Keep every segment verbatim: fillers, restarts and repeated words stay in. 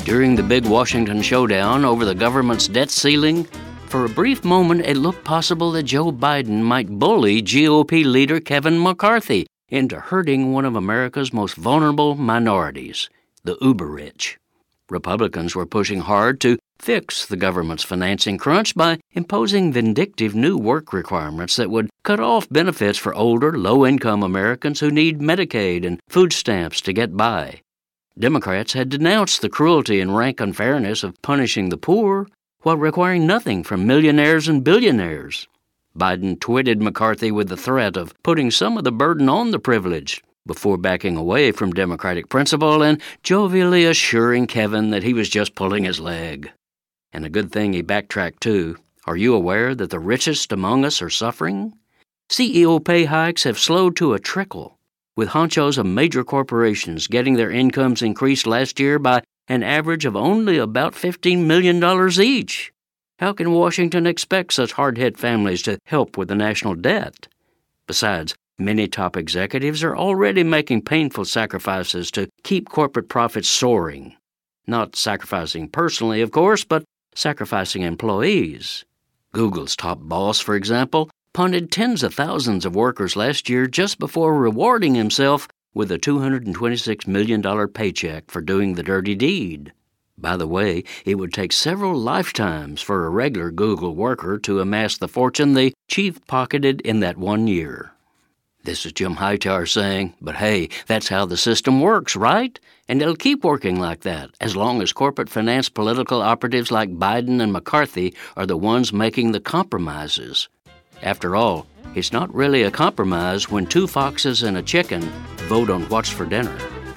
During the big Washington showdown over the government's debt ceiling, for a brief moment it looked possible that Joe Biden might bully G O P leader Kevin McCarthy into hurting one of America's most vulnerable minorities, the uber-rich. Republicans were pushing hard to fix the government's financing crunch by imposing vindictive new work requirements that would cut off benefits for older, low-income Americans who need Medicaid and food stamps to get by. Democrats had denounced the cruelty and rank unfairness of punishing the poor while requiring nothing from millionaires and billionaires. Biden twitted McCarthy with the threat of putting some of the burden on the privileged before backing away from Democratic principle and jovially assuring Kevin that he was just pulling his leg. And a good thing he backtracked too. Are you aware that the richest among us are suffering? C E O pay hikes have slowed to a trickle, with honchos of major corporations getting their incomes increased last year by an average of only about fifteen million dollars each. How can Washington expect such hard-hit families to help with the national debt? Besides, many top executives are already making painful sacrifices to keep corporate profits soaring. Not sacrificing personally, of course, but sacrificing employees. Google's top boss, for example, punted tens of thousands of workers last year just before rewarding himself with a two hundred twenty-six million dollars paycheck for doing the dirty deed. By the way, it would take several lifetimes for a regular Google worker to amass the fortune the chief pocketed in that one year. This is Jim Hightower saying, but hey, that's how the system works, right? And it'll keep working like that as long as corporate finance political operatives like Biden and McCarthy are the ones making the compromises. After all, it's not really a compromise when two foxes and a chicken vote on what's for dinner.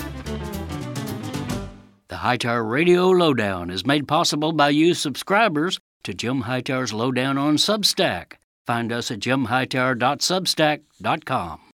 The Hightower Radio Lowdown is made possible by you subscribers to Jim Hightower's Lowdown on Substack. Find us at jim hightower dot substack dot com.